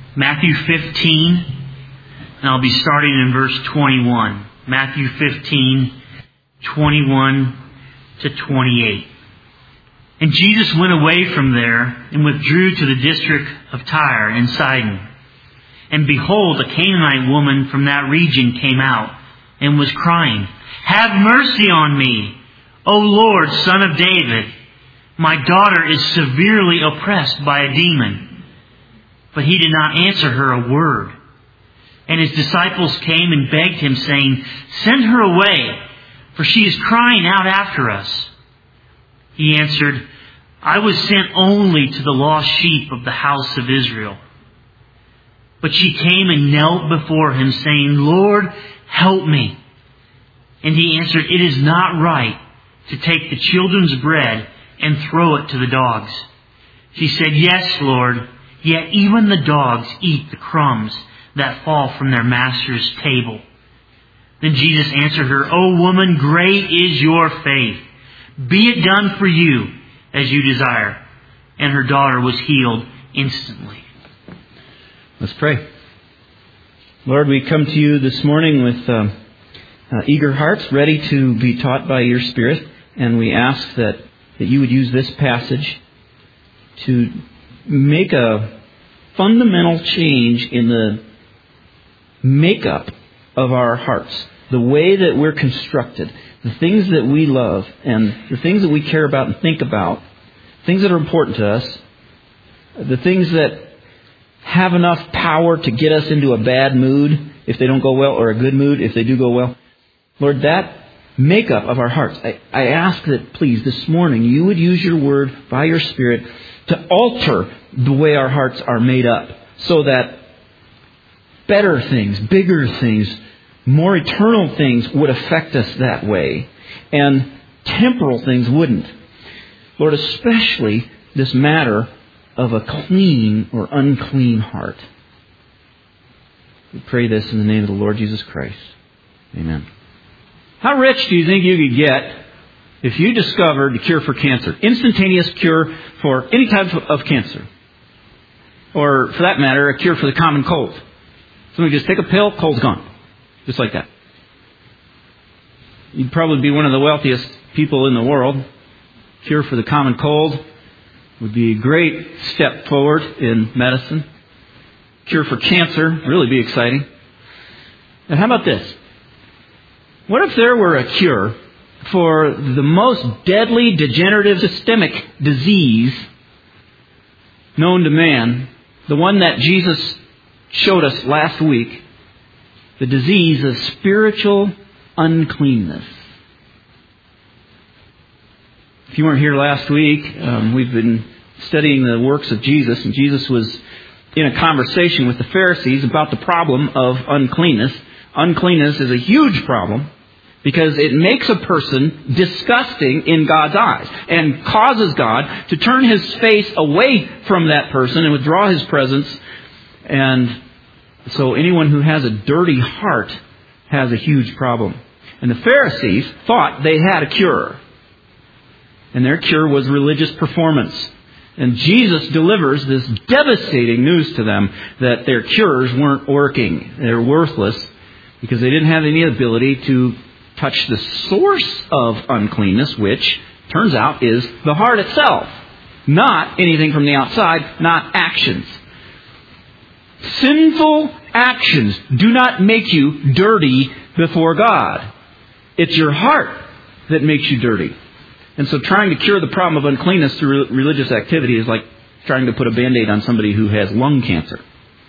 Matthew 15, and I'll be starting in verse 21. Matthew 15, 21 to 28. And Jesus went away from there and withdrew to the district of Tyre and Sidon. And behold, a Canaanite woman from that region came out and was crying, "Have mercy on me, O Lord, Son of David. My daughter is severely oppressed by a demon." But he did not answer her a word. And his disciples came and begged him, saying, "Send her away, for she is crying out after us." He answered, "I was sent only to the lost sheep of the house of Israel." But she came and knelt before him, saying, "Lord, help me." And he answered, "It is not right to take the children's bread and throw it to the dogs." She said, "Yes, Lord, yet even the dogs eat the crumbs that fall from their master's table." Then Jesus answered her, "O woman, great is your faith. Be it done for you as you desire." And her daughter was healed instantly. Let's pray. Lord, we come to you this morning with eager hearts, ready to be taught by your Spirit. And we ask that you would use this passage to make a fundamental change in the makeup of our hearts, the way that we're constructed, the things that we love, and the things that we care about and think about, things that are important to us, the things that have enough power to get us into a bad mood if they don't go well, or a good mood if they do go well. Lord, that makeup of our hearts, I ask that, please, this morning, you would use your word by your Spirit to alter the way our hearts are made up, so that better things, bigger things, more eternal things would affect us that way, and temporal things wouldn't. Lord, especially this matter of a clean or unclean heart. We pray this in the name of the Lord Jesus Christ. Amen. How rich do you think you could get if you discovered the cure for cancer? Instantaneous cure for any type of cancer. Or, for that matter, a cure for the common cold. Somebody just take a pill, cold's gone. Just like that. You'd probably be one of the wealthiest people in the world. Cure for the common cold would be a great step forward in medicine. Cure for cancer, really be exciting. And how about this? What if there were a cure for the most deadly degenerative systemic disease known to man, the one that Jesus showed us last week, the disease of spiritual uncleanness? If you weren't here last week, we've been studying the works of Jesus, and Jesus was in a conversation with the Pharisees about the problem of uncleanness. Uncleanness is a huge problem because it makes a person disgusting in God's eyes and causes God to turn his face away from that person and withdraw his presence. And so anyone who has a dirty heart has a huge problem. And the Pharisees thought they had a cure. And their cure was religious performance. And Jesus delivers this devastating news to them that their cures weren't working. They're worthless because they didn't have any ability to touch the source of uncleanness, which turns out is the heart itself. Not anything from the outside, not actions. Sinful actions do not make you dirty before God. It's your heart that makes you dirty. And so trying to cure the problem of uncleanness through religious activity is like trying to put a Band-Aid on somebody who has lung cancer.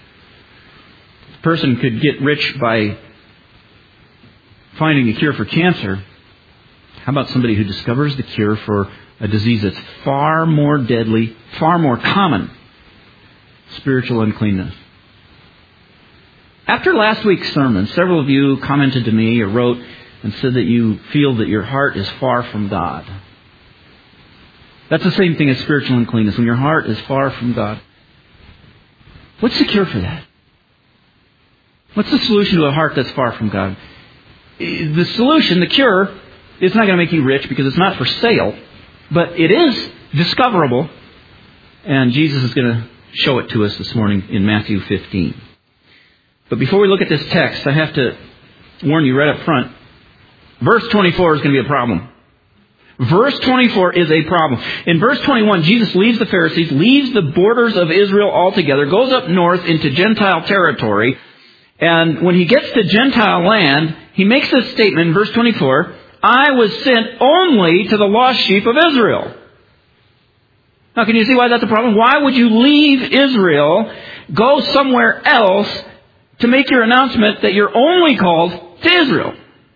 A person could get rich by finding a cure for cancer. How about somebody who discovers the cure for a disease that's far more deadly, far more common? Spiritual uncleanness. After last week's sermon, several of you commented to me or wrote and said that you feel that your heart is far from God. That's the same thing as spiritual uncleanness, when your heart is far from God. What's the cure for that? What's the solution to a heart that's far from God? The solution, the cure, it's not going to make you rich because it's not for sale, but it is discoverable, and Jesus is going to show it to us this morning in Matthew 15. But before we look at this text, I have to warn you right up front. Verse 24 is going to be a problem. Verse 24 is a problem. In verse 21, Jesus leaves the Pharisees, leaves the borders of Israel altogether, goes up north into Gentile territory, and when he gets to Gentile land, he makes this statement in verse 24, I was sent only to the lost sheep of Israel. Now, can you see why that's a problem? Why would you leave Israel, go somewhere else to make your announcement that you're only called to Israel?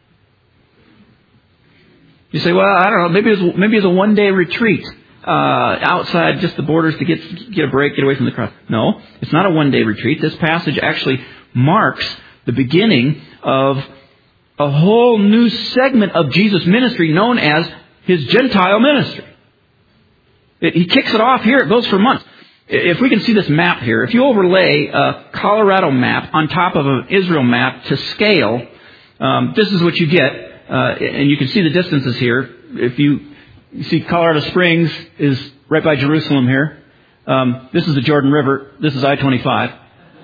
You say, well, I don't know, maybe it's a one-day retreat outside just the borders to get a break, get away from the crowd. No, it's not a one-day retreat. This passage actually marks the beginning of a whole new segment of Jesus' ministry known as His Gentile ministry. He kicks it off here. It goes for months. If we can see this map here, if you overlay a Colorado map on top of an Israel map to scale, this is what you get. And you can see the distances here. If you see Colorado Springs is right by Jerusalem here. This is the Jordan River. This is I-25.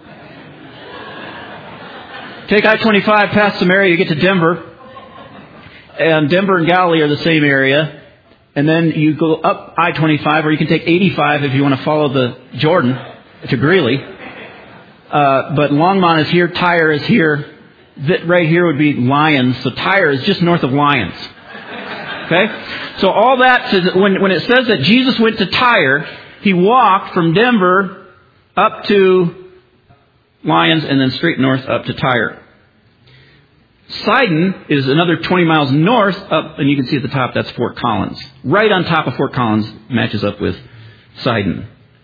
Take I-25 past Samaria, you get to Denver. And Denver and Galilee are the same area. And then you go up I-25, or you can take 85 if you want to follow the Jordan to Greeley. But Longmont is here, Tyre is here. Right here would be Lyons. So Tyre is just north of Lyons. Okay? So all that says, when it says that Jesus went to Tyre, He walked from Denver up to Lyons and then straight north up to Tyre. Sidon is another 20 miles north up, and you can see at the top that's Fort Collins. Right on top of Fort Collins matches up with Sidon.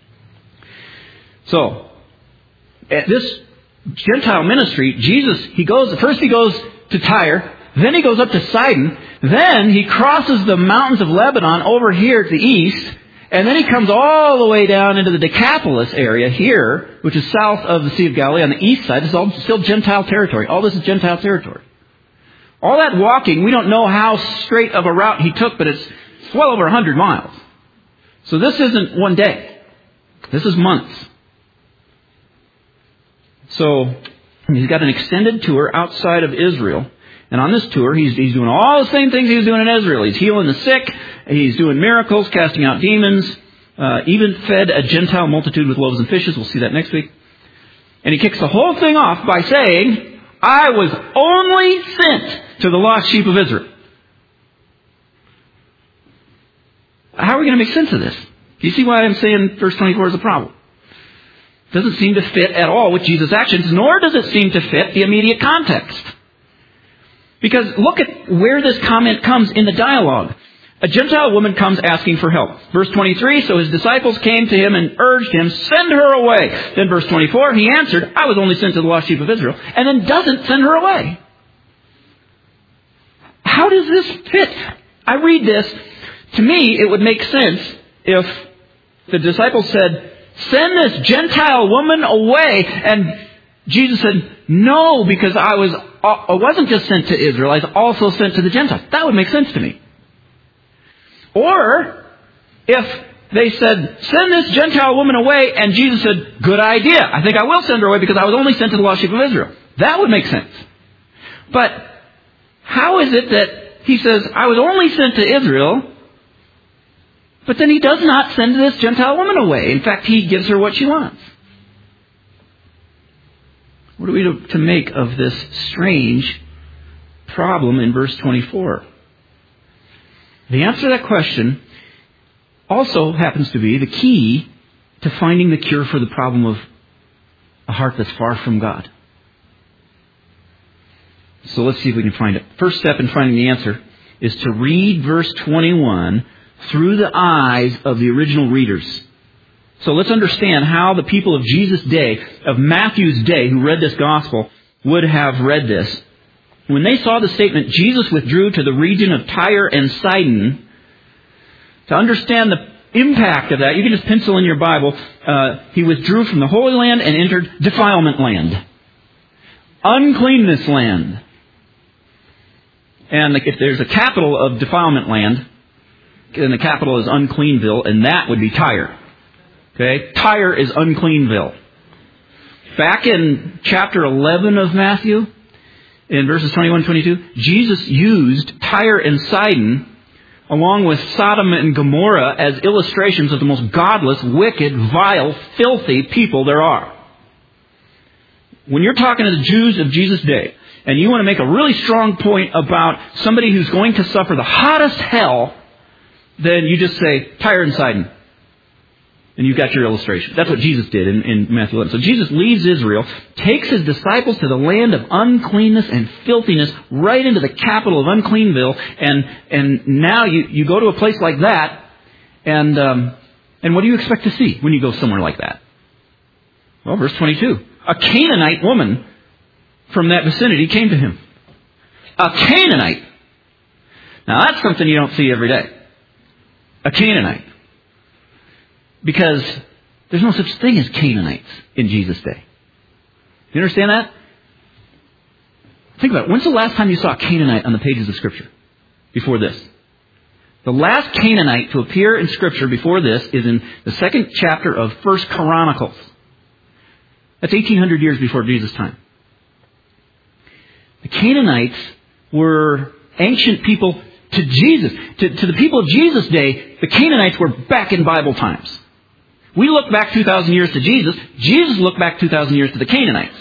So, at this Gentile ministry, Jesus, he goes to Tyre, then he goes up to Sidon, then he crosses the mountains of Lebanon over here to the east, and then he comes all the way down into the Decapolis area here, which is south of the Sea of Galilee on the east side. This is all still Gentile territory. All this is Gentile territory. All that walking, we don't know how straight of a route he took, but it's well over 100 miles. So this isn't one day. This is months. So he's got an extended tour outside of Israel. And on this tour, he's doing all the same things he was doing in Israel. He's healing the sick. He's doing miracles, casting out demons. Even fed a Gentile multitude with loaves and fishes. We'll see that next week. And he kicks the whole thing off by saying, I was only sent to the lost sheep of Israel. How are we going to make sense of this? Do you see why I'm saying verse 24 is a problem? It doesn't seem to fit at all with Jesus' actions, nor does it seem to fit the immediate context. Because look at where this comment comes in the dialogue. A Gentile woman comes asking for help. Verse 23, so his disciples came to him and urged him, send her away. Then verse 24, he answered, I was only sent to the lost sheep of Israel. And then doesn't send her away. How does this fit? I read this. To me, it would make sense if the disciples said, send this Gentile woman away. And Jesus said, no, because I wasn't just sent to Israel, I was also sent to the Gentiles. That would make sense to me. Or if they said, send this Gentile woman away, and Jesus said, good idea. I think I will send her away because I was only sent to the lost sheep of Israel. That would make sense. But how is it that he says, I was only sent to Israel, but then he does not send this Gentile woman away? In fact, he gives her what she wants. What are we to make of this strange problem in verse 24? The answer to that question also happens to be the key to finding the cure for the problem of a heart that's far from God. So let's see if we can find it. First step in finding the answer is to read verse 21 through the eyes of the original readers. So let's understand how the people of Jesus' day, of Matthew's day, who read this gospel, would have read this. When they saw the statement, Jesus withdrew to the region of Tyre and Sidon, to understand the impact of that, you can just pencil in your Bible, he withdrew from the Holy Land and entered defilement land. Uncleanness land. And if there's a capital of defilement land, then the capital is Uncleanville, and that would be Tyre. Okay? Tyre is uncleanville. Back in chapter 11 of Matthew, in verses 21 and 22, Jesus used Tyre and Sidon along with Sodom and Gomorrah as illustrations of the most godless, wicked, vile, filthy people there are. When you're talking to the Jews of Jesus' day, and you want to make a really strong point about somebody who's going to suffer the hottest hell, then you just say, Tyre and Sidon. And you've got your illustration. That's what Jesus did in Matthew 11. So Jesus leaves Israel, takes his disciples to the land of uncleanness and filthiness, right into the capital of Uncleanville, and now you go to a place like that, and what do you expect to see when you go somewhere like that? Well, verse 22. A Canaanite woman from that vicinity came to him. A Canaanite. Now that's something you don't see every day. A Canaanite. Because there's no such thing as Canaanites in Jesus' day. You understand that? Think about it. When's the last time you saw a Canaanite on the pages of Scripture? Before this. The last Canaanite to appear in Scripture before this is in the 2nd chapter of 1 Chronicles. That's 1800 years before Jesus' time. The Canaanites were ancient people to Jesus. To the people of Jesus' day, the Canaanites were back in Bible times. We look back 2,000 years to Jesus. Jesus looked back 2,000 years to the Canaanites.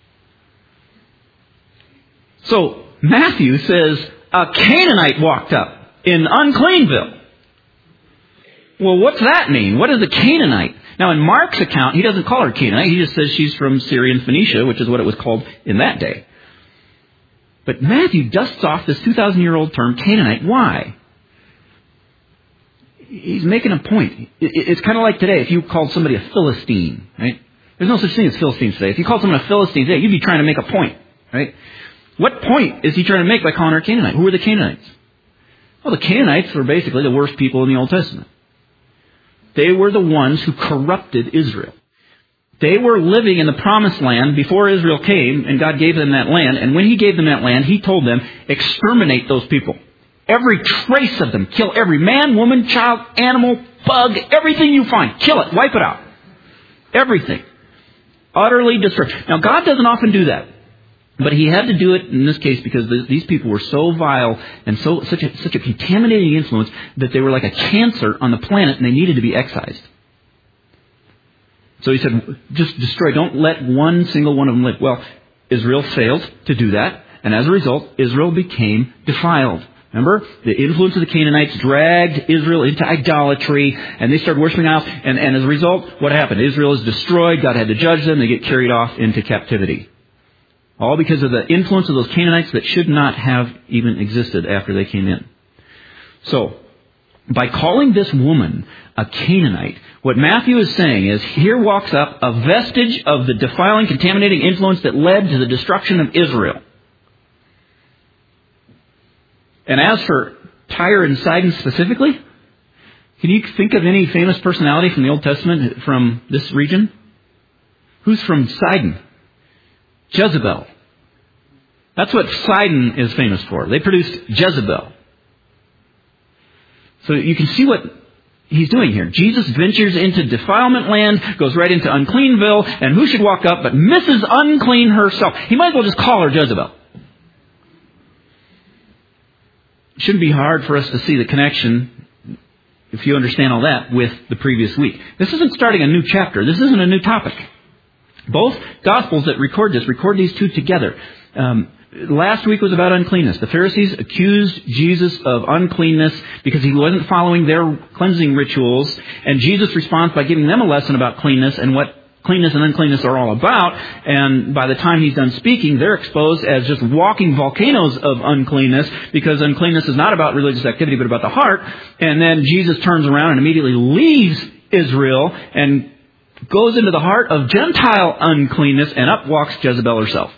So Matthew says a Canaanite walked up in Uncleanville. Well, what's that mean? What is a Canaanite? Now, in Mark's account, he doesn't call her Canaanite. He just says she's from Syrian Phoenicia, which is what it was called in that day. But Matthew dusts off this 2,000-year-old term, Canaanite. Why? He's making a point. It's kind of like today, if you called somebody a Philistine, right? There's no such thing as Philistines today. If you called someone a Philistine today, you'd be trying to make a point, right? What point is he trying to make by calling her a Canaanite? Who were the Canaanites? Well, the Canaanites were basically the worst people in the Old Testament. They were the ones who corrupted Israel. They were living in the promised land before Israel came, and God gave them that land. And when he gave them that land, he told them, exterminate those people. Every trace of them. Kill every man, woman, child, animal, bug, everything you find. Kill it. Wipe it out. Everything. Utterly destroy. Now, God doesn't often do that. But he had to do it in this case because these people were so vile and such a contaminating influence that they were like a cancer on the planet and they needed to be excised. So he said, just destroy. Don't let one single one of them live. Well, Israel failed to do that. And as a result, Israel became defiled. Remember? The influence of the Canaanites dragged Israel into idolatry, and they started worshiping idols. And as a result, what happened? Israel is destroyed. God had to judge them. They get carried off into captivity. All because of the influence of those Canaanites that should not have even existed after they came in. So, by calling this woman a Canaanite, what Matthew is saying is, here walks up a vestige of the defiling, contaminating influence that led to the destruction of Israel. And as for Tyre and Sidon specifically, can you think of any famous personality from the Old Testament from this region? Who's from Sidon? Jezebel. That's what Sidon is famous for. They produced Jezebel. So you can see what he's doing here. Jesus ventures into defilement land, goes right into Uncleanville, and who should walk up but Mrs. Unclean herself? He might as well just call her Jezebel. It shouldn't be hard for us to see the connection, if you understand all that, with the previous week. This isn't starting a new chapter. This isn't a new topic. Both Gospels that record this record these two together. Last week was about uncleanness. The Pharisees accused Jesus of uncleanness because he wasn't following their cleansing rituals. And Jesus responds by giving them a lesson about cleanness and what cleanness and uncleanness are all about. And by the time he's done speaking, they're exposed as just walking volcanoes of uncleanness, because uncleanness is not about religious activity but about the heart. And then Jesus turns around and immediately leaves Israel and goes into the heart of Gentile uncleanness, and up walks Jezebel herself.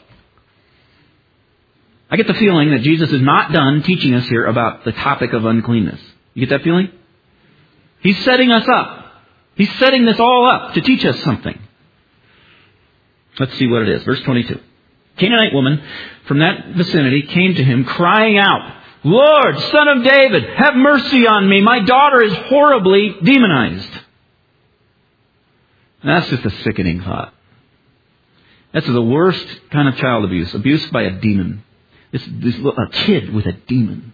I get the feeling that Jesus is not done teaching us here about the topic of uncleanness. You get that feeling? He's setting us up. He's setting this all up to teach us something. Let's see what it is. Verse 22. Canaanite woman from that vicinity came to him crying out, Lord, Son of David, have mercy on me. My daughter is horribly demonized. And that's just a sickening thought. That's the worst kind of child abuse. Abuse by a demon. A kid with a demon.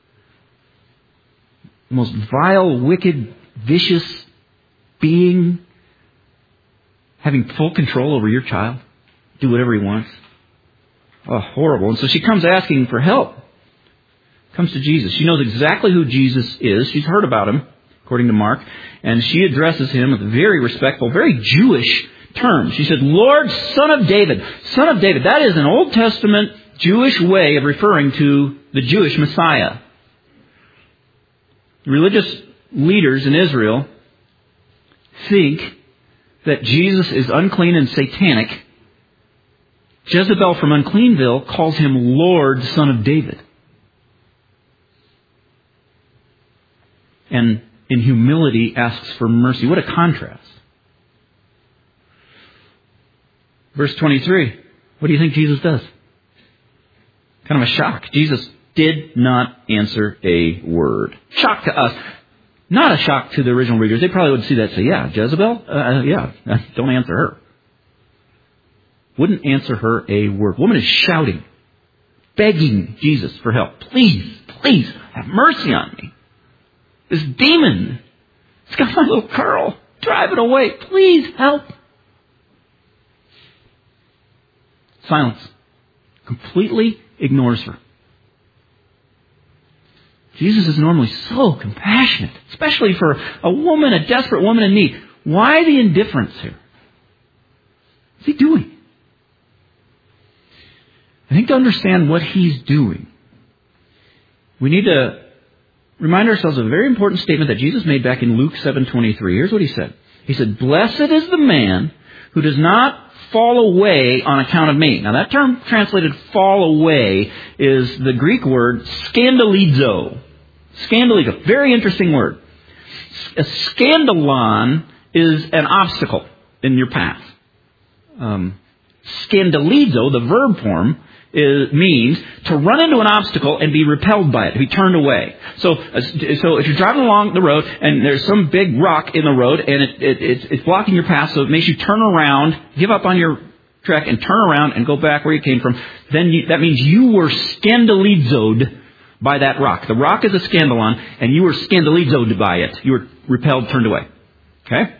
The most vile, wicked, vicious being having full control over your child. Do whatever he wants. Oh, horrible. And so she comes asking for help. Comes to Jesus. She knows exactly who Jesus is. She's heard about him, according to Mark. And she addresses him with very respectful, very Jewish terms. She said, Lord, Son of David. Son of David. That is an Old Testament Jewish way of referring to the Jewish Messiah. Religious leaders in Israel think that Jesus is unclean and satanic. Jezebel from Uncleanville calls him Lord, Son of David. And in humility asks for mercy. What a contrast. Verse 23. What do you think Jesus does? Kind of a shock. Jesus did not answer a word. Shock to us. Not a shock to the original readers. They probably would see that and say, yeah, Jezebel? Don't answer her. Wouldn't answer her a word. Woman is shouting, begging Jesus for help. Please, please, have mercy on me. This demon, it's got my little girl. Drive it away. Please help. Silence. Completely ignores her. Jesus is normally so compassionate, especially for a woman, a desperate woman in need. Why the indifference here? What's he doing? I think to understand what he's doing, we need to remind ourselves of a very important statement that Jesus made back in Luke 7:23. Here's what he said. He said, Blessed is the man who does not fall away on account of me. Now that term translated fall away is the Greek word scandalizo. Scandalizo. Very interesting word. A scandalon is an obstacle in your path. Scandalizo, the verb form, means to run into an obstacle and be repelled by it, to be turned away. So if you're driving along the road and there's some big rock in the road and it's blocking your path, so it makes you turn around, give up on your trek and turn around and go back where you came from, then that means you were scandalizoed by that rock. The rock is a scandalon and you were scandalizoed by it. You were repelled, turned away. Okay?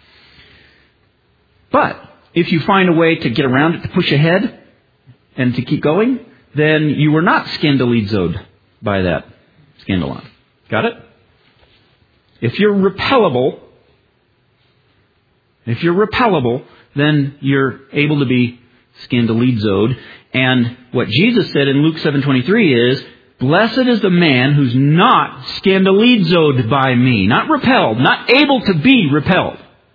But if you find a way to get around it, to push ahead, and to keep going, then you were not scandalizoed by that scandalon. Got it? If you're repellable, then you're able to be scandalizoed. And what Jesus said in Luke 7:23 is, Blessed is the man who's not scandalizoed by me. Not repelled. Not able to be repelled.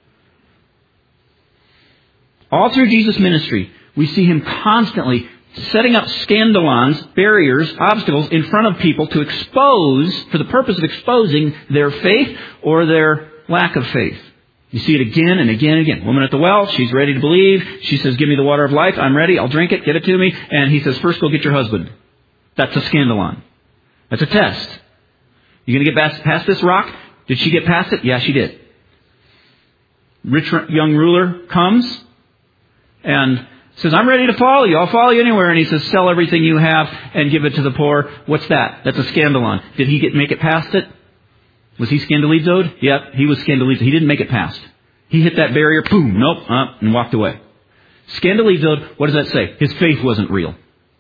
All through Jesus' ministry, we see him constantly setting up scandalons, barriers, obstacles in front of people to expose, for the purpose of exposing their faith or their lack of faith. You see it again and again and again. Woman at the well, she's ready to believe. She says, give me the water of life. I'm ready. I'll drink it. Get it to me. And he says, first go get your husband. That's a scandalon. That's a test. You going to get past this rock? Did she get past it? Yeah, she did. Rich young ruler comes and says, I'm ready to follow you. I'll follow you anywhere. And he says, sell everything you have and give it to the poor. What's that? That's a scandalon. Did he make it past it? Was he scandalizoed? Yep, he was scandalizoed. He didn't make it past. He hit that barrier, boom, nope, and walked away. Scandalizoed, what does that say? His faith wasn't real.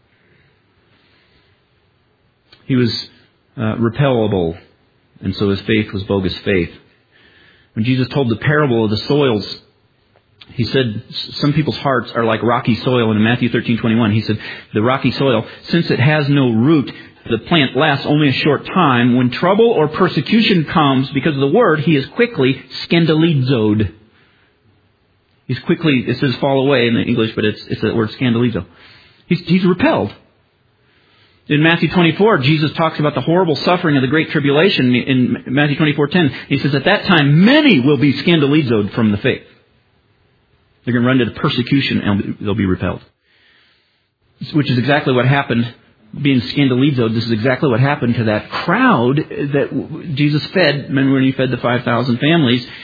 He was repellable, and so his faith was bogus faith. When Jesus told the parable of the soils, he said, some people's hearts are like rocky soil. And in Matthew 13:21, he said, the rocky soil, since it has no root, the plant lasts only a short time. When trouble or persecution comes because of the word, he is quickly scandalizoed. He's quickly, it says fall away in the English, but it's the word scandalizo. He's repelled. In Matthew 24, Jesus talks about the horrible suffering of the Great Tribulation. In Matthew 24:10, he says, at that time, many will be scandalizoed from the faith. They're going to run into persecution and they'll be repelled. Which is exactly what happened, being scandalizoed. This is exactly what happened to that crowd that Jesus fed when he fed the 5,000 families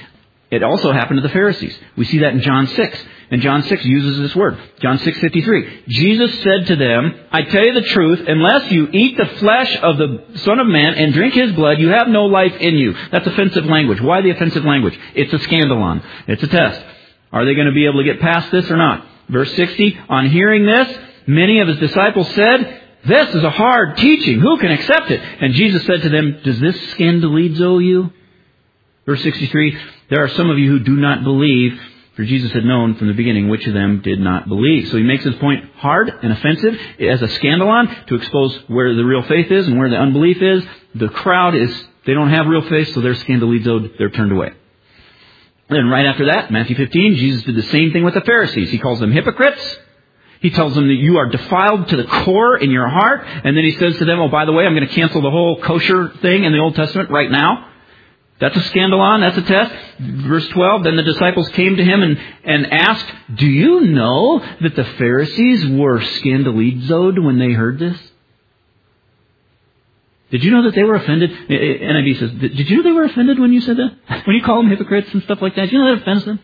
It also happened to the Pharisees. We see that in John 6. And John 6 uses this word. John 6:53. Jesus said to them, I tell you the truth, unless you eat the flesh of the Son of Man and drink His blood, you have no life in you. That's offensive language. Why the offensive language? It's a scandalon. It's a test. Are they going to be able to get past this or not? Verse 60, on hearing this, many of His disciples said, this is a hard teaching. Who can accept it? And Jesus said to them, does this scandalizo you? Verse 63, there are some of you who do not believe, for Jesus had known from the beginning which of them did not believe. So He makes His point hard and offensive as a scandalon to expose where the real faith is and where the unbelief is. The crowd they don't have real faith, so they're scandalizoed, they're turned away. Then right after that, Matthew 15, Jesus did the same thing with the Pharisees. He calls them hypocrites. He tells them that you are defiled to the core in your heart. And then He says to them, oh, by the way, I'm going to cancel the whole kosher thing in the Old Testament right now. That's a scandalon. That's a test. Verse 12, then the disciples came to Him and asked, do you know that the Pharisees were scandalizoed when they heard this? Did you know that they were offended? NIV says, did you know they were offended when you said that? When you call them hypocrites and stuff like that? Do you know that offends them?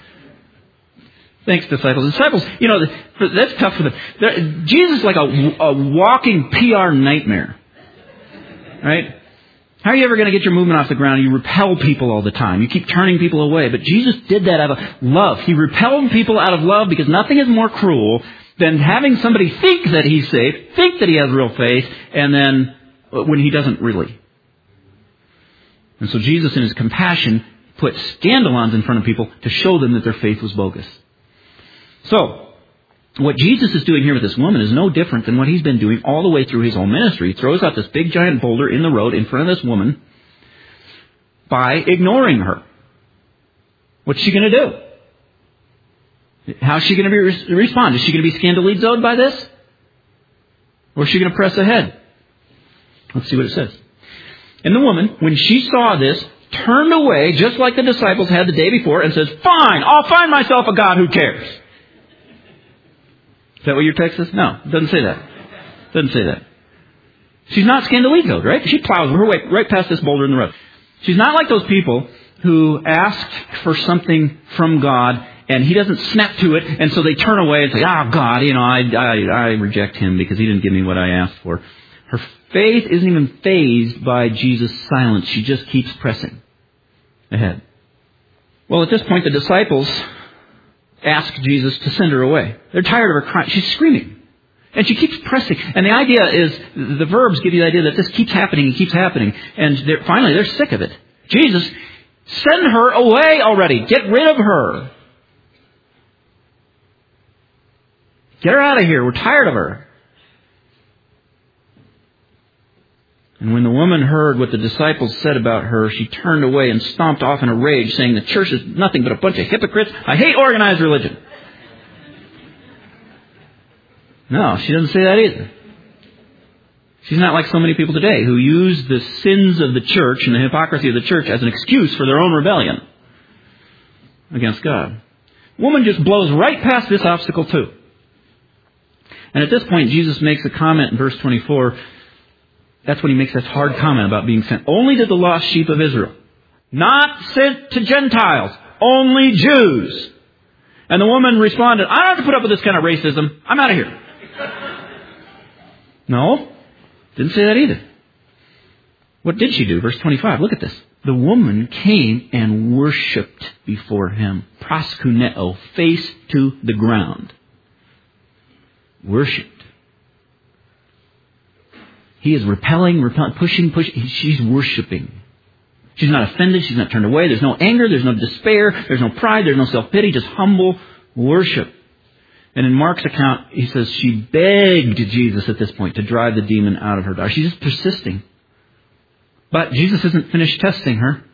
Thanks, disciples. Disciples, that's tough for them. Jesus is like a walking PR nightmare. Right? How are you ever going to get your movement off the ground? You repel people all the time. You keep turning people away. But Jesus did that out of love. He repelled people out of love because nothing is more cruel than having somebody think that he's safe, think that he has real faith, and then when he doesn't really. And so Jesus, in His compassion, put scandalons in front of people to show them that their faith was bogus. So, what Jesus is doing here with this woman is no different than what He's been doing all the way through His whole ministry. He throws out this big giant boulder in the road in front of this woman by ignoring her. What's she going to do? How's she going to respond? Is she going to be scandalizoed by this? Or is she going to press ahead? Let's see what it says. And the woman, when she saw this, turned away just like the disciples had the day before and says, fine, I'll find myself a God who cares. Is that what your text says? No, it doesn't say that. It doesn't say that. She's not scandalizoed, right? She plows her way right past this boulder in the road. She's not like those people who ask for something from God and He doesn't snap to it, and so they turn away and say, God, I reject Him because He didn't give me what I asked for. Her faith isn't even fazed by Jesus' silence. She just keeps pressing ahead. Well, at this point, the disciples ask Jesus to send her away. They're tired of her crying. She's screaming. And she keeps pressing. And the idea is, the verbs give you the idea that this keeps happening and keeps happening. And finally, they're sick of it. Jesus, send her away already. Get rid of her. Get her out of here. We're tired of her. And when the woman heard what the disciples said about her, she turned away and stomped off in a rage, saying, the church is nothing but a bunch of hypocrites. I hate organized religion. No, she doesn't say that either. She's not like so many people today who use the sins of the church and the hypocrisy of the church as an excuse for their own rebellion against God. Woman just blows right past this obstacle too. And at this point, Jesus makes a comment in verse 24. That's when He makes that hard comment about being sent only to the lost sheep of Israel. Not sent to Gentiles, only Jews. And the woman responded, I don't have to put up with this kind of racism. I'm out of here. No, didn't say that either. What did she do? Verse 25, look at this. The woman came and worshipped before Him. Proskuneo, face to the ground. Worshipped. He is repelling, pushing. She's worshiping. She's not offended. She's not turned away. There's no anger. There's no despair. There's no pride. There's no self-pity. Just humble worship. And in Mark's account, he says she begged Jesus at this point to drive the demon out of her daughter. She's just persisting. But Jesus isn't finished testing her.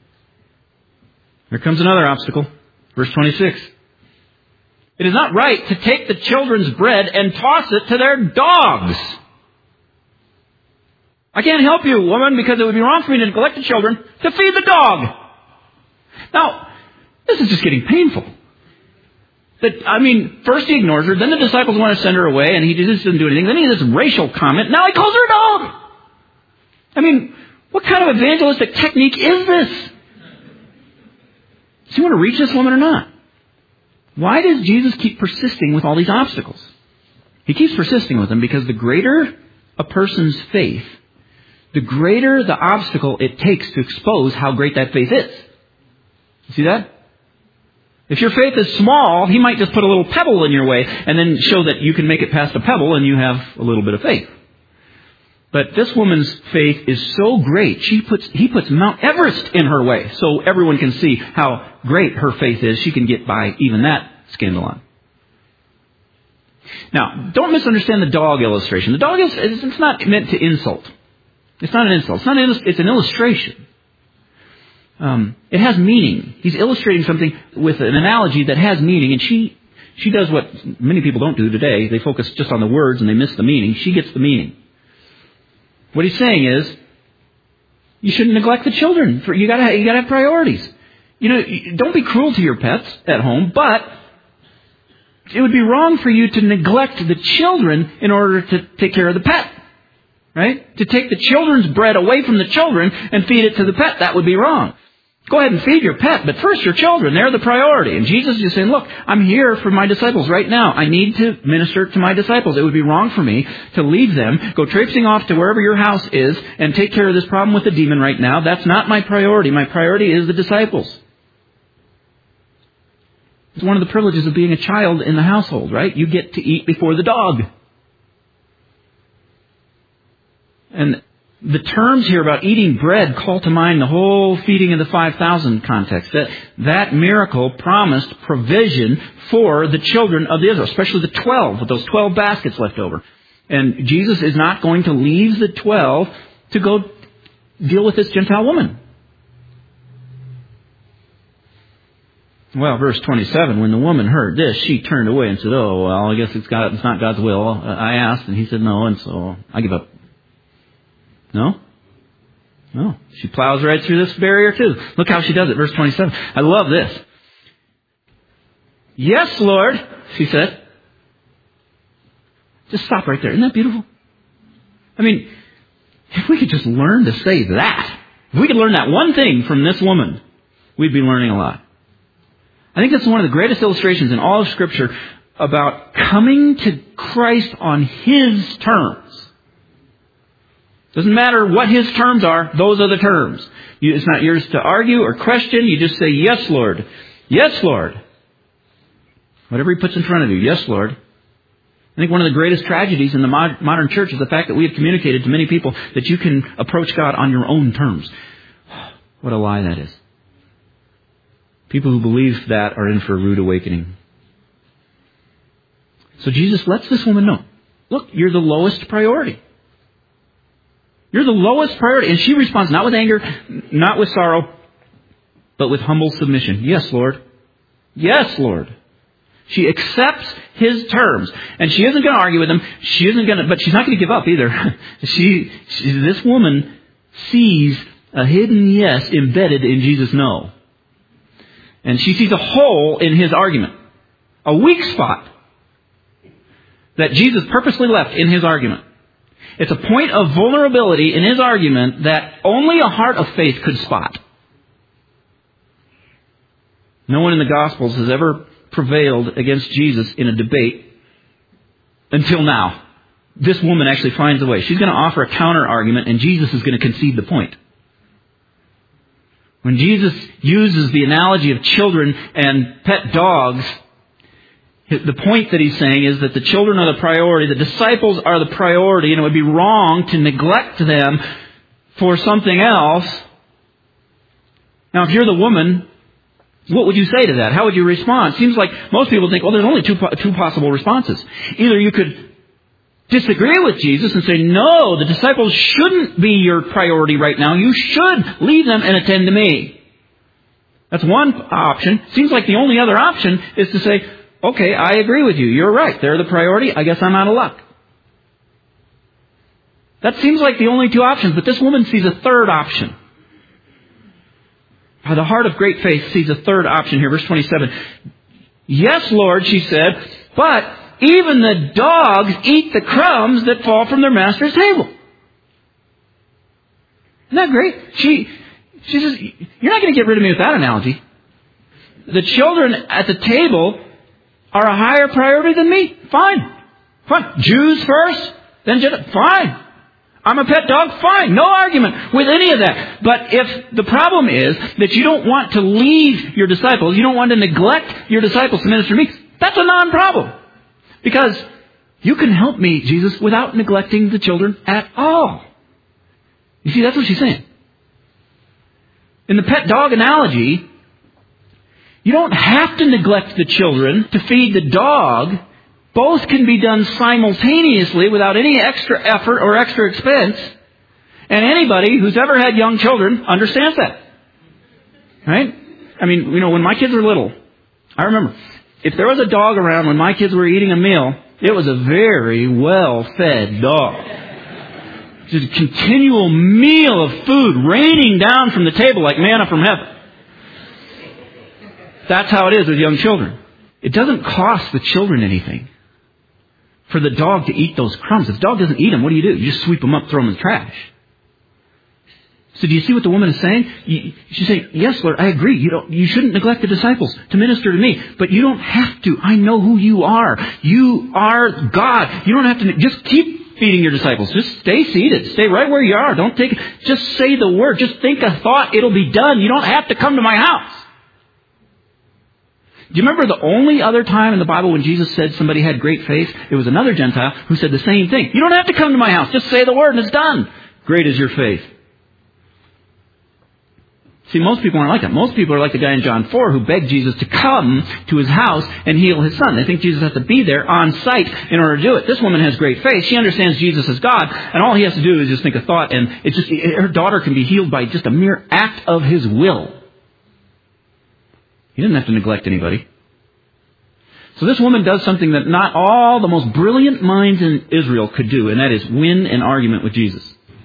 Here comes another obstacle. Verse 26. It is not right to take the children's bread and toss it to their dogs. I can't help you, woman, because it would be wrong for me to neglect the children to feed the dog. Now, this is just getting painful. First he ignores her, then the disciples want to send her away, and he just doesn't do anything. Then he has this racial comment. Now he calls her a dog. What kind of evangelistic technique is this? you want to reach this woman or not? Why does Jesus keep persisting with all these obstacles? He keeps persisting with them because the greater a person's faith, the greater the obstacle it takes to expose how great that faith is. You see that? If your faith is small, he might just put a little pebble in your way and then show that you can make it past the pebble and you have a little bit of faith. But this woman's faith is so great, he puts Mount Everest in her way so everyone can see how great her faith is. She can get by even that scandalon. Now, don't misunderstand the dog illustration. The dog it's not meant to insult. It's not an insult. It's an illustration. It has meaning. He's illustrating something with an analogy that has meaning, and she does what many people don't do today. They focus just on the words and they miss the meaning. She gets the meaning. What he's saying is, you shouldn't neglect the children. You gotta have priorities. Don't be cruel to your pets at home, but it would be wrong for you to neglect the children in order to take care of the pet. Right? To take the children's bread away from the children and feed it to the pet, that would be wrong. Go ahead and feed your pet, but first your children, they're the priority. And Jesus is just saying, look, I'm here for my disciples right now. I need to minister to my disciples. It would be wrong for me to leave them, go traipsing off to wherever your house is, and take care of this problem with the demon right now. That's not my priority. My priority is the disciples. It's one of the privileges of being a child in the household, right? You get to eat before the dog. And the terms here about eating bread call to mind the whole feeding of the 5,000 context. That miracle promised provision for the children of Israel, especially the 12, with those 12 baskets left over. And Jesus is not going to leave the 12 to go deal with this Gentile woman. Well, verse 27, when the woman heard this, she turned away and said, oh, well, I guess it's not God's will. I asked, and he said no, and so I give up. No? She plows right through this barrier too. Look how she does it. Verse 27. I love this. Yes, Lord, she said. Just stop right there. Isn't that beautiful? I mean, if we could just learn to say that, if we could learn that one thing from this woman, we'd be learning a lot. I think that's one of the greatest illustrations in all of Scripture about coming to Christ on His terms. Doesn't matter what His terms are, those are the terms. It's not yours to argue or question. You just say, yes, Lord. Yes, Lord. Whatever He puts in front of you. Yes, Lord. I think one of the greatest tragedies in the modern church is the fact that we have communicated to many people that you can approach God on your own terms. What a lie that is. People who believe that are in for a rude awakening. So Jesus lets this woman know, look, you're the lowest priority. You're the lowest priority. And she responds not with anger, not with sorrow, but with humble submission. Yes, Lord. Yes, Lord. She accepts His terms. And she isn't going to argue with him. But she's not going to give up either. This woman sees a hidden yes embedded in Jesus' no. And she sees a hole in His argument. A weak spot that Jesus purposely left in His argument. It's a point of vulnerability in His argument that only a heart of faith could spot. No one in the Gospels has ever prevailed against Jesus in a debate until now. This woman actually finds a way. She's going to offer a counter argument, and Jesus is going to concede the point. When Jesus uses the analogy of children and pet dogs, the point that He's saying is that the children are the priority, the disciples are the priority, and it would be wrong to neglect them for something else. Now, if you're the woman, what would you say to that? How would you respond? It seems like most people think, well, there's only two possible responses. Either you could disagree with Jesus and say, no, the disciples shouldn't be your priority right now. You should leave them and attend to me. That's one option. Seems like the only other option is to say, okay, I agree with you. You're right. They're the priority. I guess I'm out of luck. That seems like the only two options, but this woman sees a third option. The heart of great faith sees a third option here. Verse 27. Yes, Lord, she said, but even the dogs eat the crumbs that fall from their master's table. Isn't that great? She says, you're not going to get rid of me with that analogy. the children at the table are a higher priority than me. Fine. Jews first, then Gentiles. Fine. I'm a pet dog. Fine. No argument with any of that. But if the problem is that you don't want to leave your disciples, you don't want to neglect your disciples to minister to me, that's a non-problem. Because you can help me, Jesus, without neglecting the children at all. You see, that's what she's saying. In the pet dog analogy, you don't have to neglect the children to feed the dog. Both can be done simultaneously without any extra effort or extra expense. And anybody who's ever had young children understands that. Right? I mean, when my kids were little, I remember, if there was a dog around when my kids were eating a meal, it was a very well-fed dog. Just a continual meal of food raining down from the table like manna from heaven. That's how it is with young children. It doesn't cost the children anything for the dog to eat those crumbs. If the dog doesn't eat them, what do? You just sweep them up, throw them in the trash. So do you see what the woman is saying? She's saying, yes, Lord, I agree. You shouldn't neglect the disciples to minister to me. But you don't have to. I know who you are. You are God. You don't have to. Just keep feeding your disciples. Just stay seated. Stay right where you are. Just say the word. Just think a thought. It'll be done. You don't have to come to my house. Do you remember the only other time in the Bible when Jesus said somebody had great faith? It was another Gentile who said the same thing. You don't have to come to my house. Just say the word and it's done. Great is your faith. See, most people aren't like that. Most people are like the guy in John 4 who begged Jesus to come to his house and heal his son. They think Jesus has to be there on site in order to do it. This woman has great faith. She understands Jesus as God, and all he has to do is just think a thought, and her daughter can be healed by just a mere act of his will. He didn't have to neglect anybody. So this woman does something that not all the most brilliant minds in Israel could do, and that is win an argument with Jesus.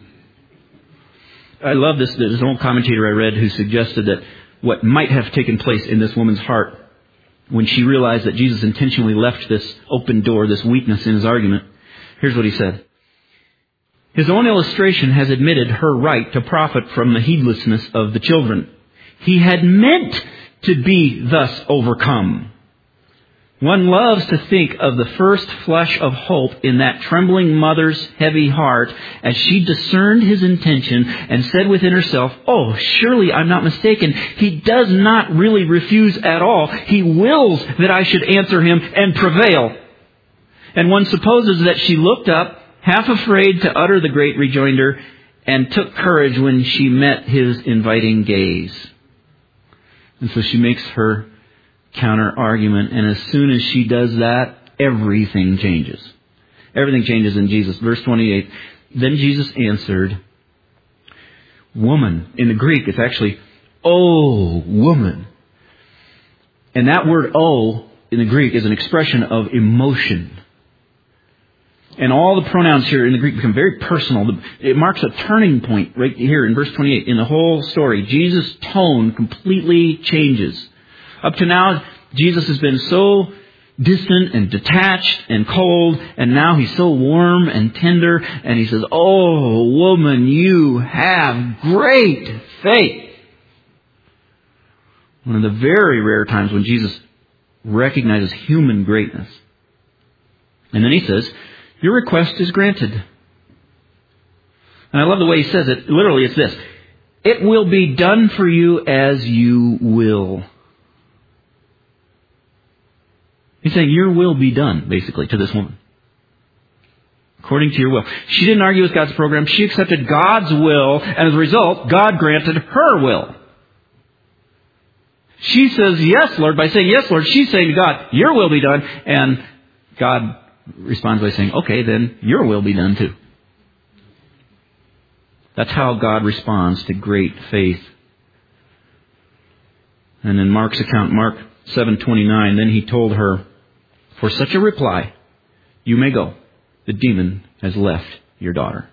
I love this. There's an old commentator I read who suggested that what might have taken place in this woman's heart when she realized that Jesus intentionally left this open door, this weakness in his argument. Here's what he said. His own illustration has admitted her right to profit from the heedlessness of the children. He had meant to be thus overcome. One loves to think of the first flush of hope in that trembling mother's heavy heart as she discerned his intention and said within herself, oh, surely I'm not mistaken. He does not really refuse at all. He wills that I should answer him and prevail. And one supposes that she looked up, half afraid to utter the great rejoinder, and took courage when she met his inviting gaze. And so she makes her counter-argument, and as soon as she does that, everything changes. Everything changes in Jesus. Verse 28, then Jesus answered, woman. In the Greek, it's actually, oh, woman. And that word, oh, in the Greek is an expression of emotion. And all the pronouns here in the Greek become very personal. It marks a turning point right here in verse 28. In the whole story, Jesus' tone completely changes. Up to now, Jesus has been so distant and detached and cold, and now he's so warm and tender, and he says, oh, woman, you have great faith. One of the very rare times when Jesus recognizes human greatness. And then he says, your request is granted. And I love the way he says it. Literally, it's this. It will be done for you as you will. He's saying, your will be done, basically, to this woman. According to your will. She didn't argue with God's program. She accepted God's will, and as a result, God granted her will. She says, yes, Lord. By saying, yes, Lord, she's saying to God, your will be done. And God responds by saying, okay, then your will be done too. That's how God responds to great faith. And in Mark's account, Mark 7:29, then he told her, for such a reply, you may go. The demon has left your daughter.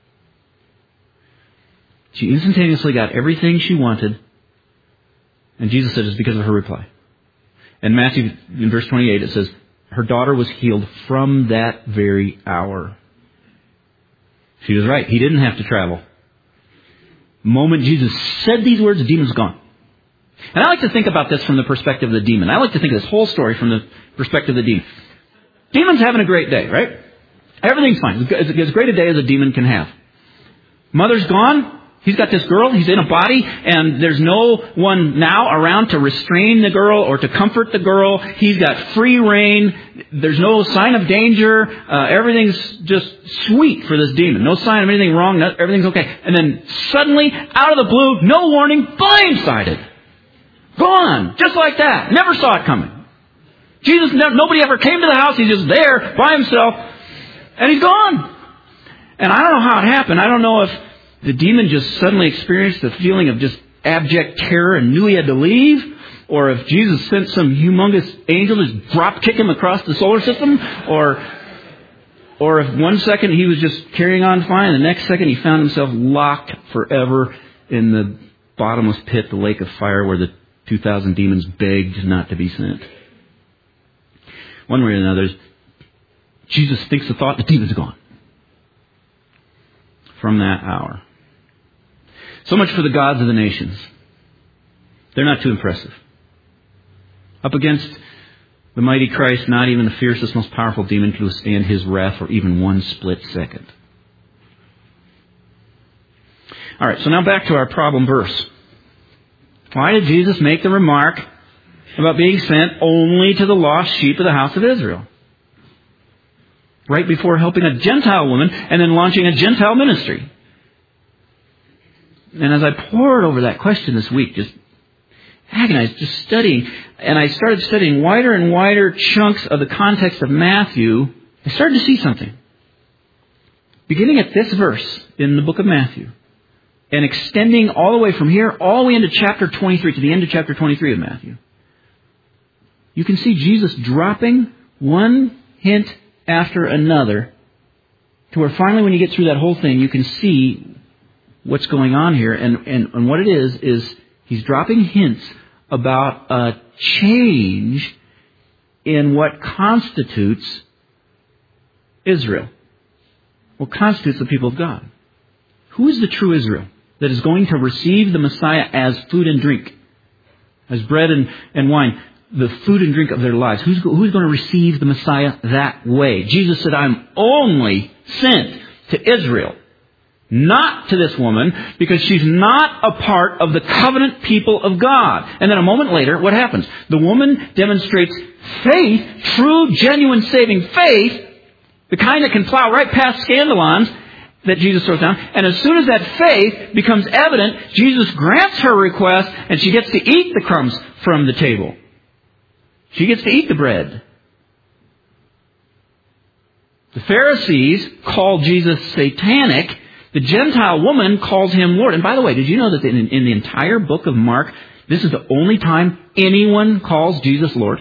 She instantaneously got everything she wanted. And Jesus said it's because of her reply. And Matthew, in verse 28, it says, her daughter was healed from that very hour. She was right. He didn't have to travel. The moment Jesus said these words, the demon was gone. And I like to think about this from the perspective of the demon. I like to think of this whole story from the perspective of the demon. Demon's having a great day, right? Everything's fine. It's as great a day as a demon can have. Mother's gone. He's got this girl. He's in a body. And there's no one now around to restrain the girl or to comfort the girl. He's got free reign. There's no sign of danger. Everything's just sweet for this demon. No sign of anything wrong. Everything's okay. And then suddenly, out of the blue, no warning, blindsided. Gone. Just like that. Never saw it coming. Jesus, nobody ever came to the house. He's just there by himself. And he's gone. And I don't know how it happened. I don't know if the demon just suddenly experienced the feeling of just abject terror and knew he had to leave, or if Jesus sent some humongous angel to just drop kick him across the solar system, or if one second he was just carrying on fine, and the next second he found himself locked forever in the bottomless pit, the lake of fire, where the 2,000 demons begged not to be sent. One way or another, Jesus thinks the thought, the demon's gone. From that hour. So much for the gods of the nations. They're not too impressive. Up against the mighty Christ, not even the fiercest, most powerful demon could withstand his wrath for even one split second. All right, so now back to our problem verse. Why did Jesus make the remark about being sent only to the lost sheep of the house of Israel? Right before helping a Gentile woman and then launching a Gentile ministry. And as I pored over that question this week, just agonized, just studying, and I started studying wider and wider chunks of the context of Matthew, I started to see something. Beginning at this verse in the book of Matthew, and extending all the way from here, all the way into chapter 23, to the end of chapter 23 of Matthew, you can see Jesus dropping one hint after another, to where finally when you get through that whole thing, you can see what's going on here. And what it is he's dropping hints about a change in what constitutes Israel. What constitutes the people of God. Who is the true Israel that is going to receive the Messiah as food and drink, as bread and wine? The food and drink of their lives. Who's going to receive the Messiah that way? Jesus said, I'm only sent to Israel, not to this woman, because she's not a part of the covenant people of God. And then a moment later, what happens? The woman demonstrates faith, true, genuine, saving faith, the kind that can plow right past scandalons that Jesus throws down. And as soon as that faith becomes evident, Jesus grants her request, and she gets to eat the crumbs from the table. She gets to eat the bread. The Pharisees called Jesus satanic. The Gentile woman calls him Lord. And by the way, did you know that in the entire book of Mark, this is the only time anyone calls Jesus Lord?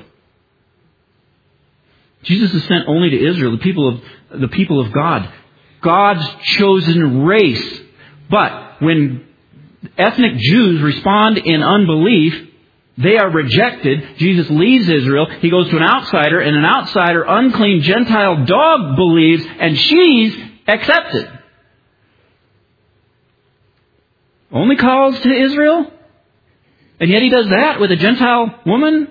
Jesus is sent only to Israel, the people of God, God's chosen race. But when ethnic Jews respond in unbelief, they are rejected. Jesus leaves Israel. He goes to an outsider, and an outsider, unclean Gentile dog believes, and she's accepted. Only calls to Israel? And yet he does that with a Gentile woman?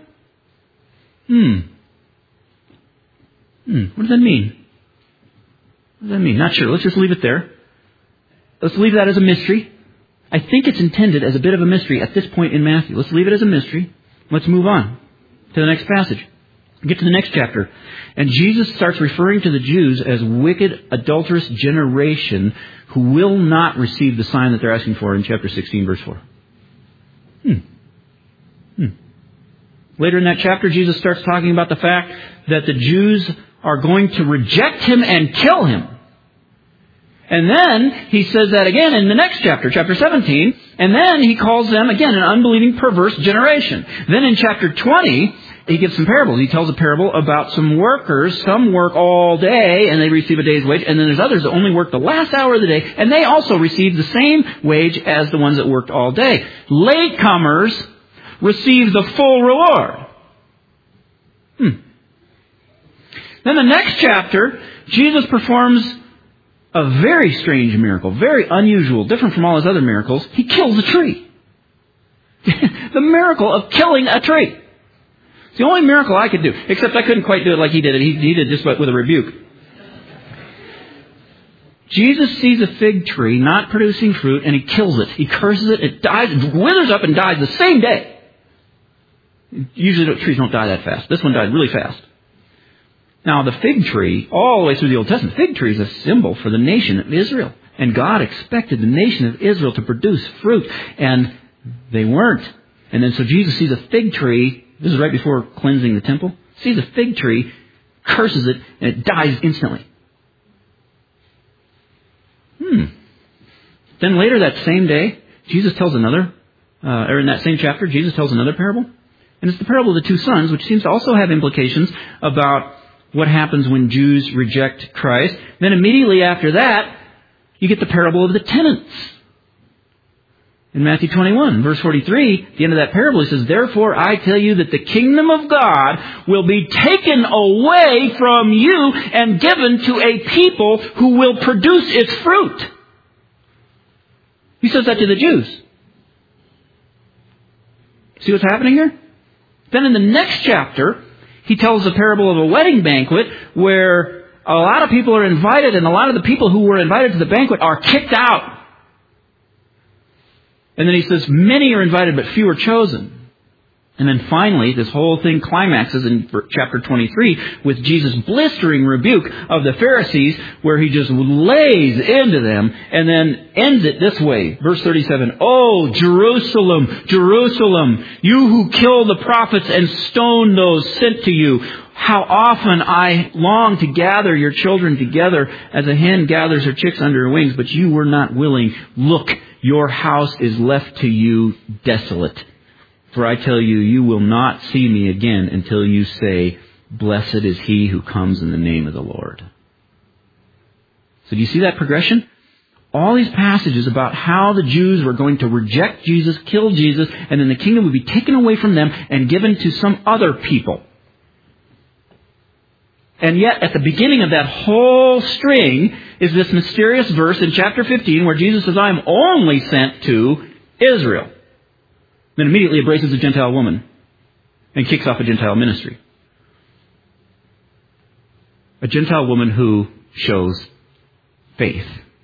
What does that mean? What does that mean? Not sure. Let's just leave it there. Let's leave that as a mystery. I think it's intended as a bit of a mystery at this point in Matthew. Let's leave it as a mystery. Let's move on to the next passage. Get to the next chapter. And Jesus starts referring to the Jews as wicked, adulterous generation who will not receive the sign that they're asking for in chapter 16, verse 4. Later in that chapter, Jesus starts talking about the fact that the Jews are going to reject him and kill him. And then he says that again in the next chapter, chapter 17. And then he calls them, again, an unbelieving, perverse generation. Then in chapter 20, he gives some parables. He tells a parable about some workers. Some work all day and they receive a day's wage. And then there's others that only work the last hour of the day. And they also receive the same wage as the ones that worked all day. Latecomers receive the full reward. Then the next chapter, Jesus performs a very strange miracle, very unusual, different from all his other miracles. He kills a tree. the miracle of killing a tree. It's the only miracle I could do, except I couldn't quite do it like he did it. He did it just with a rebuke. Jesus sees a fig tree not producing fruit, and he kills it. He curses it. It dies, it withers up and dies the same day. Usually trees don't die that fast. This one died really fast. Now, the fig tree, all the way through the Old Testament, fig tree is a symbol for the nation of Israel. And God expected the nation of Israel to produce fruit, and they weren't. And then so Jesus sees a fig tree. This is right before cleansing the temple. Sees a fig tree, curses it, and it dies instantly. Then later that same day, Jesus tells another, or in that same chapter, Jesus tells another parable. And it's the parable of the two sons, which seems to also have implications about what happens when Jews reject Christ. Then immediately after that, you get the parable of the tenants. In Matthew 21, verse 43, at the end of that parable, he says, "Therefore I tell you that the kingdom of God will be taken away from you and given to a people who will produce its fruit." He says that to the Jews. See what's happening here? Then in the next chapter, he tells the parable of a wedding banquet where a lot of people are invited, and a lot of the people who were invited to the banquet are kicked out. And then he says, many are invited, but few are chosen. And then finally, this whole thing climaxes in chapter 23 with Jesus' blistering rebuke of the Pharisees, where he just lays into them and then ends it this way. Verse 37, "Oh, Jerusalem, Jerusalem, you who kill the prophets and stone those sent to you, how often I long to gather your children together as a hen gathers her chicks under her wings, but you were not willing. Look, your house is left to you desolate. For I tell you, you will not see me again until you say, 'Blessed is he who comes in the name of the Lord.'" So do you see that progression? All these passages about how the Jews were going to reject Jesus, kill Jesus, and then the kingdom would be taken away from them and given to some other people. And yet, at the beginning of that whole string is this mysterious verse in chapter 15 where Jesus says, "I am only sent to Israel." Then immediately embraces a Gentile woman and kicks off a Gentile ministry. A Gentile woman who shows faith.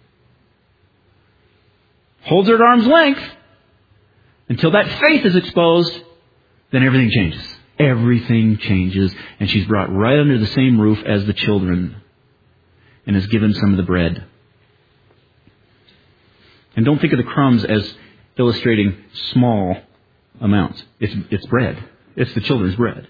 Holds her at arm's length until that faith is exposed, then everything changes. Everything changes, and she's brought right under the same roof as the children and is given some of the bread. And don't think of the crumbs as illustrating small amounts. It's bread. It's the children's bread.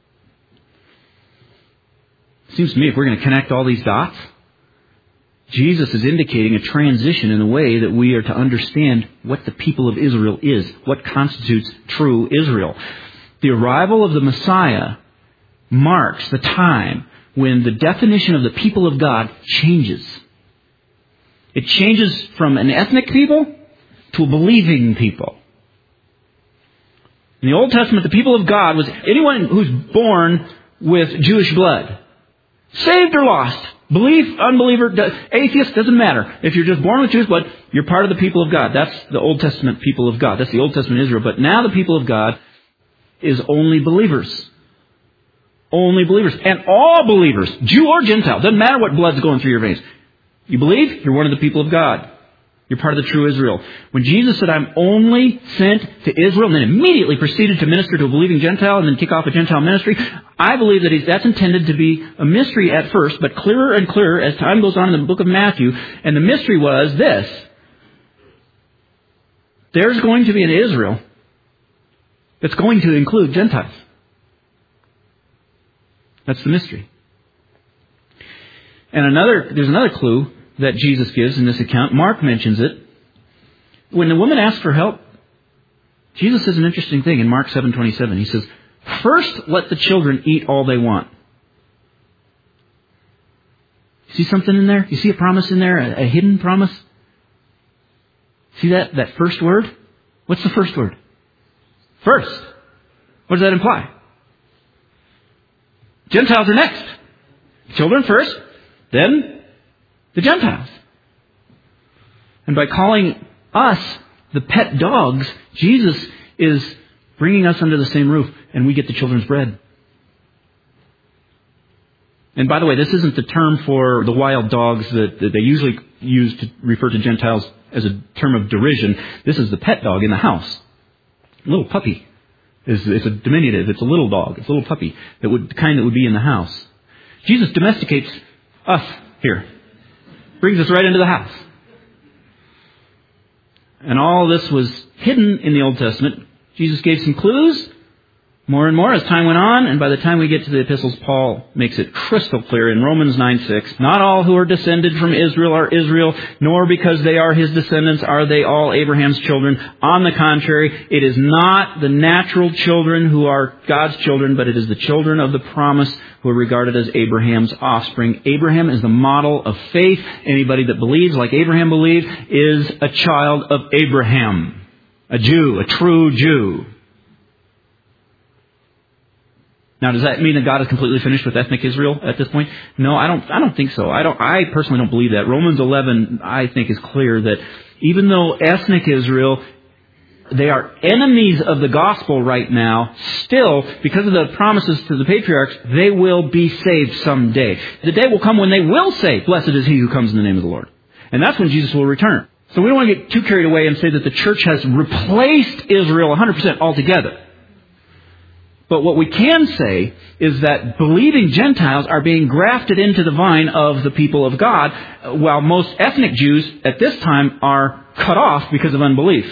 It seems to me if we're going to connect all these dots, Jesus is indicating a transition in the way that we are to understand what the people of Israel is, what constitutes true Israel. The arrival of the Messiah marks the time when the definition of the people of God changes. It changes from an ethnic people to a believing people. In the Old Testament, the people of God was anyone who's born with Jewish blood. Saved or lost. Belief, unbeliever, atheist, doesn't matter. If you're just born with Jewish blood, you're part of the people of God. That's the Old Testament people of God. That's the Old Testament Israel. But now the people of God is only believers. Only believers. And all believers, Jew or Gentile, doesn't matter what blood's going through your veins. You believe, you're one of the people of God. You're part of the true Israel. When Jesus said, "I'm only sent to Israel," and then immediately proceeded to minister to a believing Gentile and then kick off a Gentile ministry, I believe that that's intended to be a mystery at first, but clearer and clearer as time goes on in the book of Matthew. And the mystery was this: there's going to be an Israel that's going to include Gentiles. That's the mystery. And there's another clue that Jesus gives in this account. Mark mentions it. When the woman asks for help, Jesus says an interesting thing in Mark 7:27. He says, "First, let the children eat all they want." See something in there? You see a promise in there? A hidden promise? See that first word? What's the first word? First. What does that imply? Gentiles are next. Children first, then the Gentiles. And by calling us the pet dogs, Jesus is bringing us under the same roof, and we get the children's bread. And by the way, this isn't the term for the wild dogs that they usually use to refer to Gentiles as a term of derision. This is the pet dog in the house. A little puppy. It's a diminutive. It's a little dog. It's a little puppy. The kind that would be in the house. Jesus domesticates us here. Brings us right into the house. And all this was hidden in the Old Testament. Jesus gave some clues, more and more as time went on, and by the time we get to the epistles, Paul makes it crystal clear in Romans 9:6, not all who are descended from Israel are Israel, nor because they are his descendants are they all Abraham's children. On the contrary, it is not the natural children who are God's children, but it is the children of the promise who are regarded as Abraham's offspring. Abraham is the model of faith. Anybody that believes like Abraham believed is a child of Abraham. A Jew, a true Jew. Now, does that mean that God is completely finished with ethnic Israel at this point? No, I don't think so. I personally don't believe that. Romans 11, I think, is clear that even though ethnic Israel, they are enemies of the gospel right now, still, because of the promises to the patriarchs, they will be saved someday. The day will come when they will say, "Blessed is he who comes in the name of the Lord." And that's when Jesus will return. So we don't want to get too carried away and say that the church has replaced Israel 100% altogether. But what we can say is that believing Gentiles are being grafted into the vine of the people of God, while most ethnic Jews at this time are cut off because of unbelief.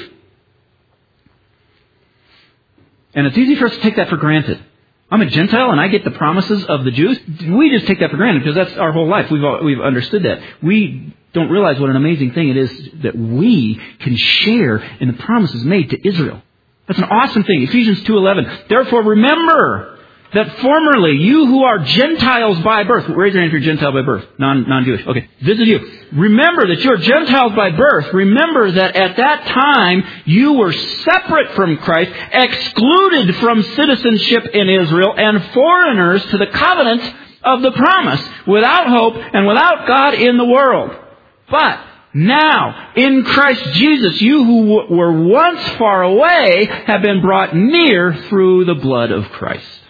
And it's easy for us to take that for granted. I'm a Gentile and I get the promises of the Jews. We just take that for granted because that's our whole life. We've understood that. We don't realize what an amazing thing it is that we can share in the promises made to Israel. That's an awesome thing. Ephesians 2:11. Therefore remember that formerly you who are Gentiles by birth. Raise your hand if you're Gentile by birth. Non-Jewish. Okay. This is you. Remember that you're Gentiles by birth. Remember that at that time you were separate from Christ, excluded from citizenship in Israel, and foreigners to the covenants of the promise, without hope and without God in the world. But now, in Christ Jesus, you who were once far away have been brought near through the blood of Christ.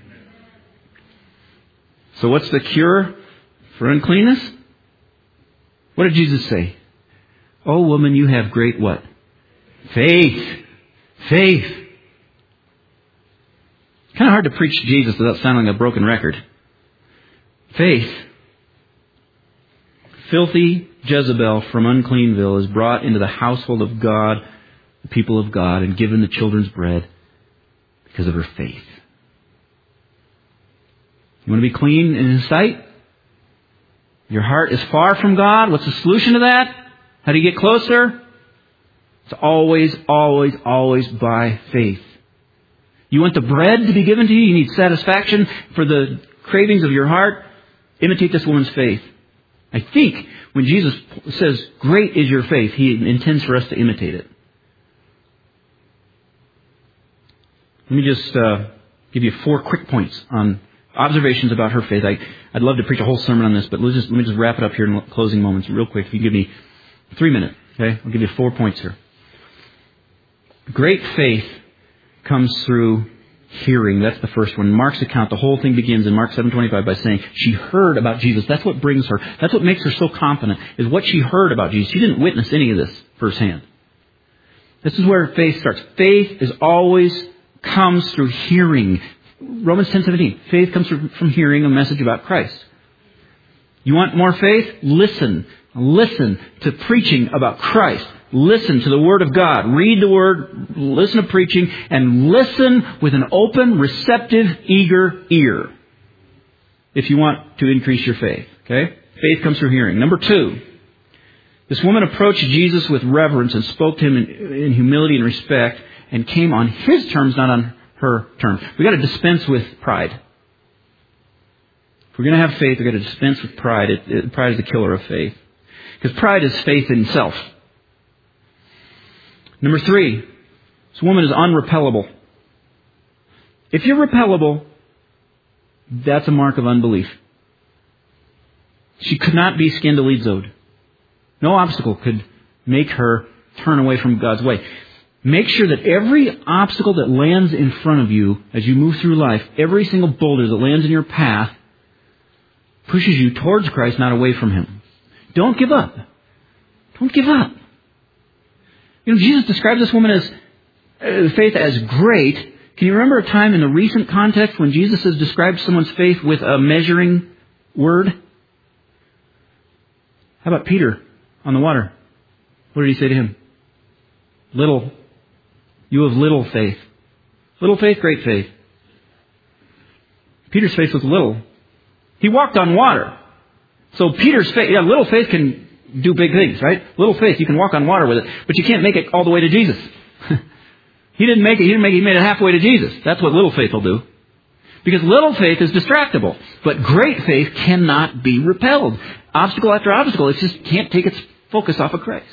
So what's the cure for uncleanness? What did Jesus say? Oh, woman, you have great what? Faith. Faith. It's kind of hard to preach Jesus without sounding like a broken record. Faith. Filthy Jezebel from Uncleanville is brought into the household of God, the people of God, and given the children's bread because of her faith. You want to be clean in His sight? Your heart is far from God. What's the solution to that? How do you get closer? It's always, always, always by faith. You want the bread to be given to you? You need satisfaction for the cravings of your heart? Imitate this woman's faith. I think when Jesus says, great is your faith, He intends for us to imitate it. Let me just give you 4 quick points on observations about her faith. I'd love to preach a whole sermon on this, but let me just wrap it up here in closing moments real quick. If you give me 3 minutes, okay? I'll give you 4 points here. Great faith comes through hearing. That's the first one. Mark's account, the whole thing begins in Mark 7:25 by saying she heard about Jesus. That's what brings her. That's what makes her so confident, is what she heard about Jesus. She didn't witness any of this firsthand. This is where faith starts. Faith is always comes through hearing. Romans 10:17. Faith comes from hearing a message about Christ. You want more faith? Listen. Listen to preaching about Christ. Listen to the Word of God. Read the Word, listen to preaching, and listen with an open, receptive, eager ear if you want to increase your faith. Okay? Faith comes through hearing. Number 2, this woman approached Jesus with reverence and spoke to Him in humility and respect and came on His terms, not on her terms. We've got to dispense with pride. If we're going to have faith, we've got to dispense with pride. Pride is the killer of faith. Because pride is faith in self. Number 3, this woman is unrepellable. If you're repellable, that's a mark of unbelief. She could not be scandalizoed. No obstacle could make her turn away from God's way. Make sure that every obstacle that lands in front of you as you move through life, every single boulder that lands in your path, pushes you towards Christ, not away from Him. Don't give up. Don't give up. You know, Jesus describes this woman as faith as great. Can you remember a time in the recent context when Jesus has described someone's faith with a measuring word? How about Peter on the water? What did He say to him? Little. You have little faith. Little faith, great faith. Peter's faith was little. He walked on water. So Peter's faith, little faith can do big things, right? Little faith, you can walk on water with it, but you can't make it all the way to Jesus. He didn't make it. He made it halfway to Jesus. That's what little faith will do. Because little faith is distractible, but great faith cannot be repelled. Obstacle after obstacle, it just can't take its focus off of Christ.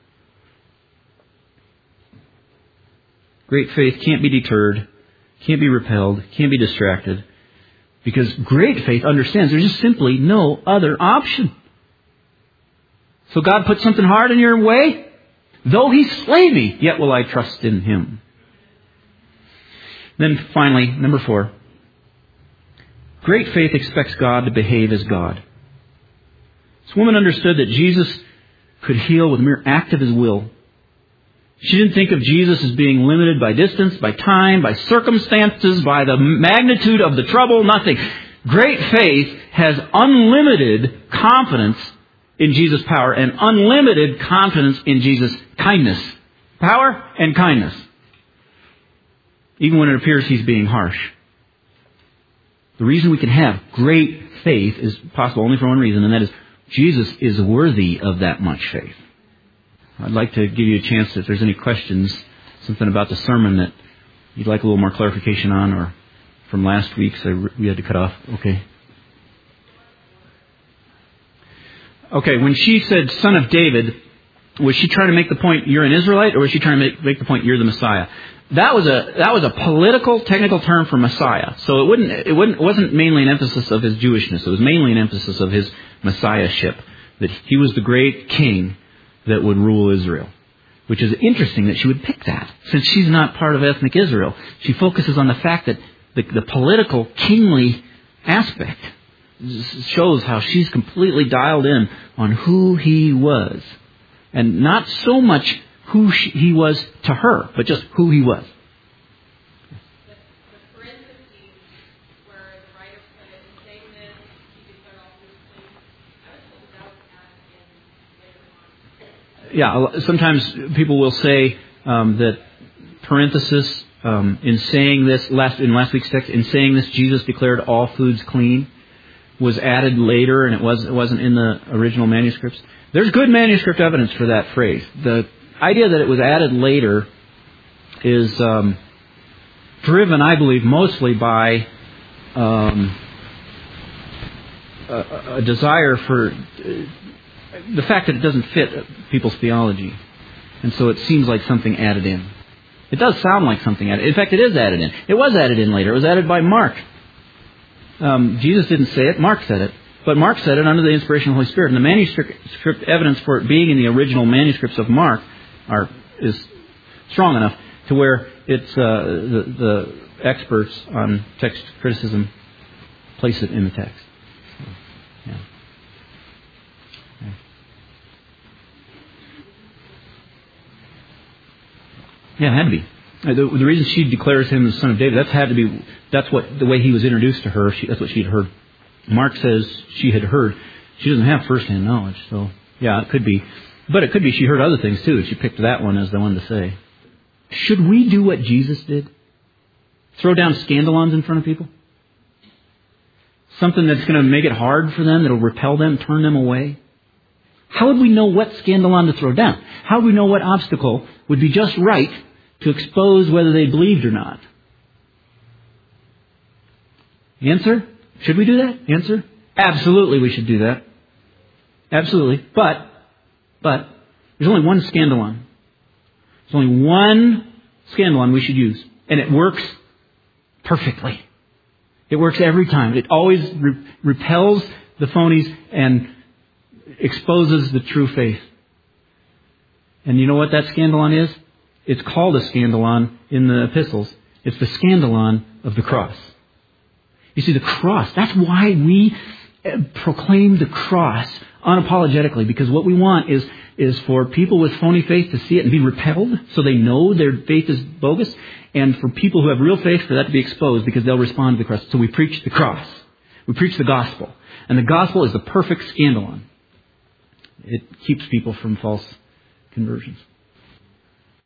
Great faith can't be deterred, can't be repelled, can't be distracted. Because great faith understands there's just simply no other option. So God put something hard in your way. Though He slay me, yet will I trust in Him. Then finally, number 4. Great faith expects God to behave as God. This woman understood that Jesus could heal with a mere act of His will. She didn't think of Jesus as being limited by distance, by time, by circumstances, by the magnitude of the trouble, nothing. Great faith has unlimited confidence in Jesus' power and unlimited confidence in Jesus' kindness. Power and kindness. Even when it appears He's being harsh. The reason we can have great faith is possible only for one reason, and that is Jesus is worthy of that much faith. I'd like to give you a chance if there's any questions, something about the sermon that you'd like a little more clarification on, or from last week, so we had to cut off. Okay, when she said Son of David, was she trying to make the point you're an Israelite, or was she trying to make the point you're the Messiah? That was a political, technical term for Messiah. So it wasn't mainly an emphasis of His Jewishness. It was mainly an emphasis of His Messiahship, that He was the great king that would rule Israel. Which is interesting that she would pick that, since she's not part of ethnic Israel. She focuses on the fact that the political, kingly aspect shows how she's completely dialed in on who He was. And not so much who He was to her, but just who He was. Yeah, sometimes people will say that parenthesis in saying this, in last week's text, in saying this, Jesus declared all foods clean, was added later, and it wasn't in the original manuscripts. There's good manuscript evidence for that phrase. The idea that it was added later is driven, I believe, mostly by a desire for the fact that it doesn't fit people's theology. And so it seems like something added in. It does sound like something added. In fact, it is added in. It was added in later. It was added by Mark. Jesus didn't say it. Mark said it. But Mark said it under the inspiration of the Holy Spirit. And the manuscript evidence for it being in the original manuscripts of Mark is strong enough to where it's the experts on text criticism place it in the text. So, yeah. Yeah, it had to be. The reason she declares Him as Son of David, that's what the way He was introduced to her. That's what she had heard. Mark says she had heard. She doesn't have first-hand knowledge, so yeah, it could be. But it could be she heard other things too. She picked that one as the one to say. Should we do what Jesus did? Throw down scandalons in front of people? Something that's going to make it hard for them, that'll repel them, turn them away? How would we know what scandalon to throw down? How would we know what obstacle would be just right to expose whether they believed or not? Answer? Should we do that? Answer? Absolutely we should do that. Absolutely. But there's only one scandalon. There's only one scandalon we should use. And it works perfectly. It works every time. It always repels the phonies and exposes the true faith. And you know what that scandalon is? it's called a scandalon in the epistles. It's the scandalon of the cross. You see, the cross, that's why we proclaim the cross unapologetically, because what we want is for people with phony faith to see it and be repelled so they know their faith is bogus, and for people who have real faith for that to be exposed because they'll respond to the cross. So we preach the cross. We preach the gospel. And the gospel is the perfect scandalon. It keeps people from false conversions.